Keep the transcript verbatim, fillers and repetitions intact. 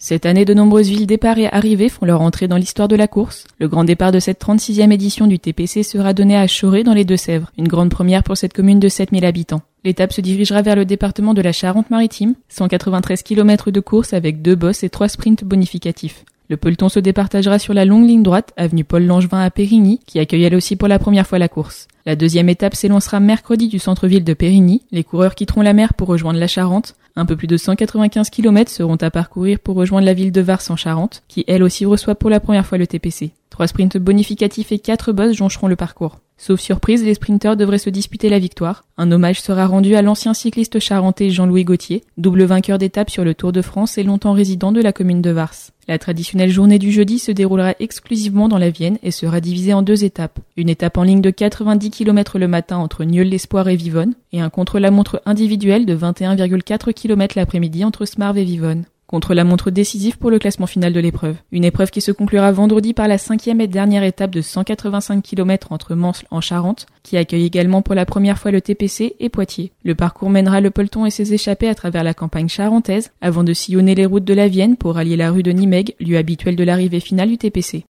Cette année, de nombreuses villes départ et arrivées font leur entrée dans l'histoire de la course. Le grand départ de cette trente-sixième édition du T P C sera donné à Choré dans les Deux-Sèvres, une grande première pour cette commune de sept mille habitants. L'étape se dirigera vers le département de la Charente-Maritime, cent quatre-vingt-treize kilomètres de course avec deux bosses et trois sprints bonificatifs. Le peloton se départagera sur la longue ligne droite, avenue Paul Langevin à Périgny, qui accueille elle aussi pour la première fois la course. La deuxième étape s'élancera mercredi du centre-ville de Périgny. Les coureurs quitteront la mer pour rejoindre la Charente. Un peu plus de cent quatre-vingt-quinze kilomètres seront à parcourir pour rejoindre la ville de Vars en Charente, qui elle aussi reçoit pour la première fois le T P C. Trois sprints bonificatifs et quatre bosses joncheront le parcours. Sauf surprise, les sprinteurs devraient se disputer la victoire. Un hommage sera rendu à l'ancien cycliste charentais Jean-Louis Gauthier, double vainqueur d'étape sur le Tour de France et longtemps résident de la commune de Vars. La traditionnelle journée du jeudi se déroulera exclusivement dans la Vienne et sera divisée en deux étapes. Une étape en ligne de quatre-vingt-dix kilomètres le matin entre Nieul-l'Espoir et Vivonne, et un contre-la-montre individuel de vingt et un virgule quatre kilomètres l'après-midi entre Smarve et Vivonne. Contre-la-montre décisif pour le classement final de l'épreuve. Une épreuve qui se conclura vendredi par la cinquième et dernière étape de cent quatre-vingt-cinq kilomètres entre Mansle en Charente, qui accueille également pour la première fois le T P C et Poitiers. Le parcours mènera le peloton et ses échappées à travers la campagne charentaise, avant de sillonner les routes de la Vienne pour allier la rue de Nimègue, lieu habituel de l'arrivée finale du T P C.